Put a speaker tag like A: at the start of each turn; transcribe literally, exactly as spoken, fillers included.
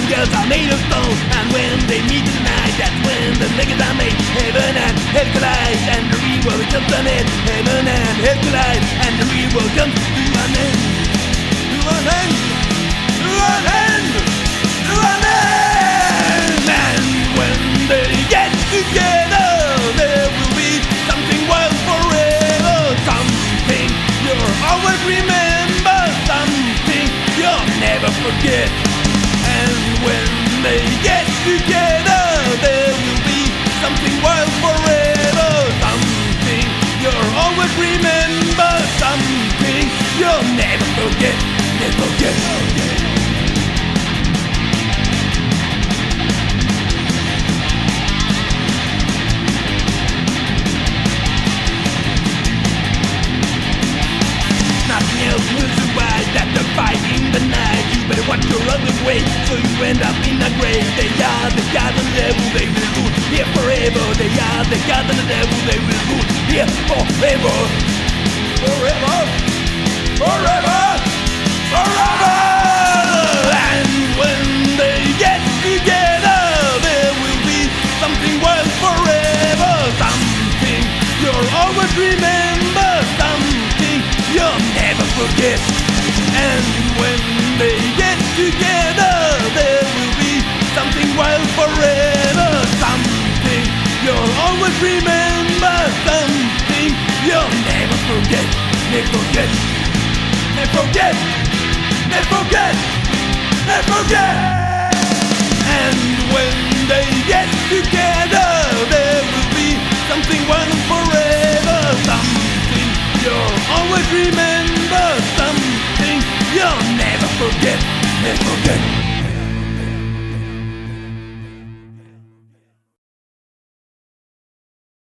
A: girls are made of stone, and when they meet tonight, that's when the niggas are made. Heaven and hell collide, and the real world comes to an end. Heaven and hell collide, and the real world comes to an end. To an end, to an end, to an end. And when they get together, there will be something wild forever. Something you'll always remember, something you'll never forget. And when they get together, there will be something wild forever. Something you'll always remember, something you'll never forget. Never forget, forget. Nothing else will survive that the fight in the night. You better watch your other way, so you end up in the grave. They are the God and the devil, they will rule here forever. They are the God and the devil, they will rule here forever. Forever, forever, forever. And when they get together, there will be something wild forever. Something you'll always remember, something you'll never forget. And when they get together, there will be something wild forever. Something you'll always remember, something you'll never forget. Never forget, never forget, never forget, never forget.